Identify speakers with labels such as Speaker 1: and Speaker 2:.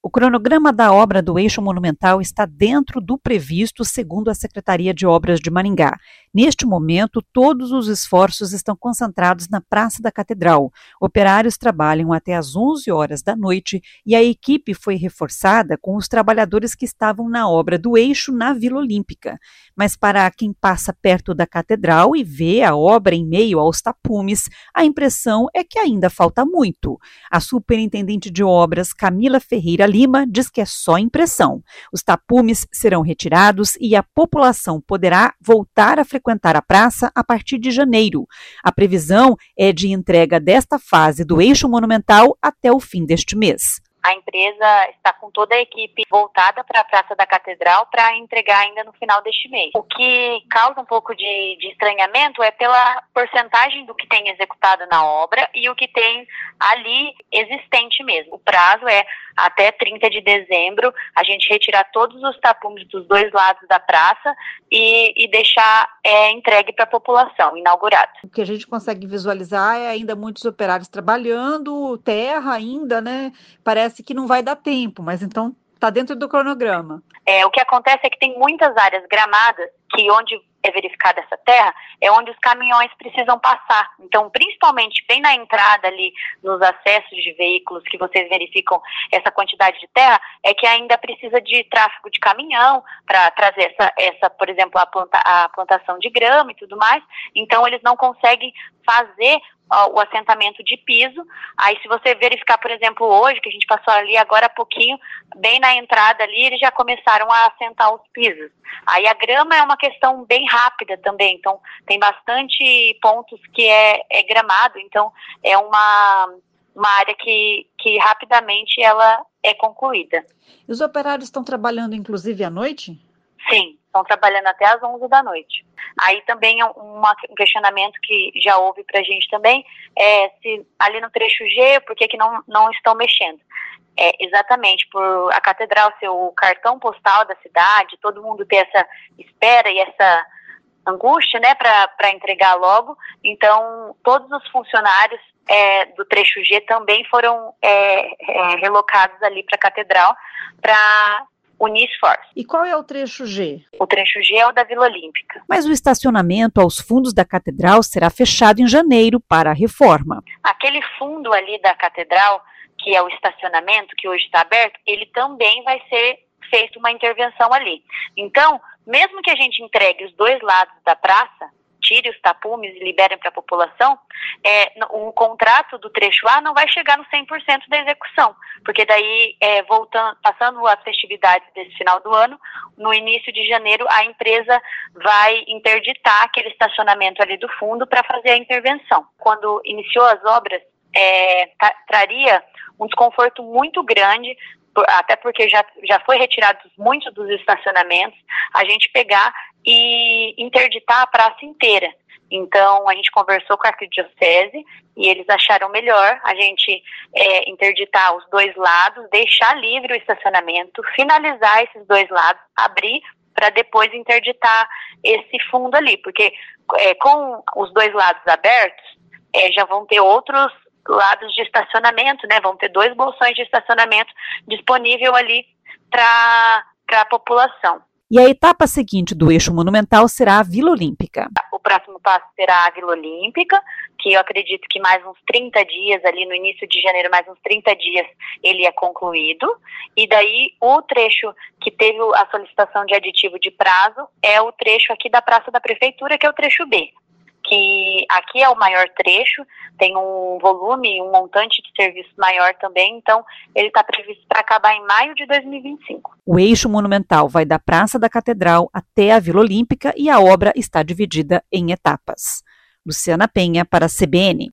Speaker 1: O cronograma da obra do Eixo Monumental está dentro do previsto, segundo a Secretaria de Obras de Maringá. Neste momento, todos os esforços estão concentrados na Praça da Catedral. Operários trabalham até às 11 horas da noite e a equipe foi reforçada com os trabalhadores que estavam na obra do eixo na Vila Olímpica. Mas para quem passa perto da Catedral e vê a obra em meio aos tapumes, a impressão é que ainda falta muito. A superintendente de obras, Camila Ferreira Lima, diz que é só impressão. Os tapumes serão retirados e a população poderá voltar a frequentar a praça a partir de janeiro. A previsão é de entrega desta fase do Eixo Monumental até o fim deste mês.
Speaker 2: A empresa está com toda a equipe voltada para a Praça da Catedral para entregar ainda no final deste mês. O que causa um pouco de estranhamento é pela porcentagem do que tem executado na obra e o que tem ali existente mesmo. O prazo é até 30 de dezembro a gente retirar todos os tapumes dos dois lados da praça e deixar entregue para a população, inaugurado.
Speaker 1: O que a gente consegue visualizar é ainda muitos operários trabalhando, terra ainda, né? Parece que não vai dar tempo, mas então está dentro do cronograma.
Speaker 2: O que acontece é que tem muitas áreas gramadas que onde é verificada essa terra, é onde os caminhões precisam passar. Então, principalmente bem na entrada ali, nos acessos de veículos que vocês verificam essa quantidade de terra, é que ainda precisa de tráfego de caminhão para trazer essa, por exemplo, a plantação de grama e tudo mais. Então, eles não conseguem fazer o assentamento de piso. Aí, se você verificar, por exemplo, hoje, que a gente passou ali agora há pouquinho, bem na entrada ali, eles já começaram a assentar os pisos. Aí a grama é uma questão bem rápida também, então tem bastante pontos que é gramado, então é uma área que rapidamente ela é concluída.
Speaker 1: E os operários estão trabalhando inclusive à noite?
Speaker 2: Sim, estão trabalhando até às 11 da noite. Aí também um questionamento que já houve para a gente também é se ali no trecho G, por que não estão mexendo? Exatamente, por a catedral ser o cartão postal da cidade, todo mundo ter essa espera e essa angústia, né, para entregar logo. Então, todos os funcionários do trecho G também foram relocados ali para a catedral para unir esforços.
Speaker 1: E qual é o trecho G?
Speaker 2: O trecho G é o da Vila Olímpica.
Speaker 1: Mas o estacionamento aos fundos da catedral será fechado em janeiro para a reforma.
Speaker 2: Aquele fundo ali da catedral, que é o estacionamento, que hoje está aberto, ele também vai ser feita uma intervenção ali. Então, mesmo que a gente entregue os dois lados da praça, tire os tapumes e libere para a população, o contrato do trecho A não vai chegar no 100% da execução, porque daí, passando as festividades desse final do ano, no início de janeiro, a empresa vai interditar aquele estacionamento ali do fundo para fazer a intervenção. Quando iniciou as obras, traria um desconforto muito grande, até porque já foi retirado muitos dos estacionamentos, a gente pegar e interditar a praça inteira. Então, a gente conversou com a arquidiocese e eles acharam melhor a gente interditar os dois lados, deixar livre o estacionamento, finalizar esses dois lados, abrir para depois interditar esse fundo ali, porque com os dois lados abertos, já vão ter outros lados de estacionamento, né? Vão ter 2 bolsões de estacionamento disponível ali para a população.
Speaker 1: E a etapa seguinte do Eixo Monumental será a Vila Olímpica.
Speaker 2: O próximo passo será a Vila Olímpica, que eu acredito que mais uns 30 dias, ali no início de janeiro, mais uns 30 dias, ele é concluído. E daí o trecho que teve a solicitação de aditivo de prazo é o trecho aqui da Praça da Prefeitura, que é o trecho B. Que aqui é o maior trecho, tem um volume, um montante de serviço maior também, então ele está previsto para acabar em maio de 2025.
Speaker 1: O Eixo Monumental vai da Praça da Catedral até a Vila Olímpica e a obra está dividida em etapas. Luciana Penha para a CBN.